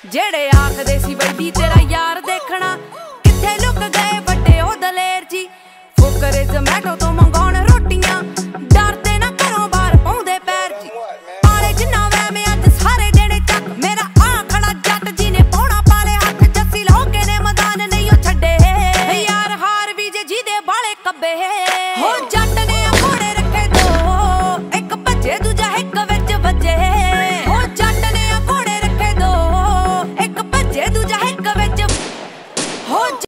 ਜਿਹੜੇ ਆਖਦੇ ਸੀ ਬੈਲੀ ਤੇਰਾ ਯਾਰ ਦੇਖਣਾ, ਕਿੱਥੇ ਲੁਕ ਗਏ ਵੱਡੇ ਉਹ ਦਲੇਰ ਜੀ। ਫੋਕਰੇ ਜ਼ਮੈਟੋ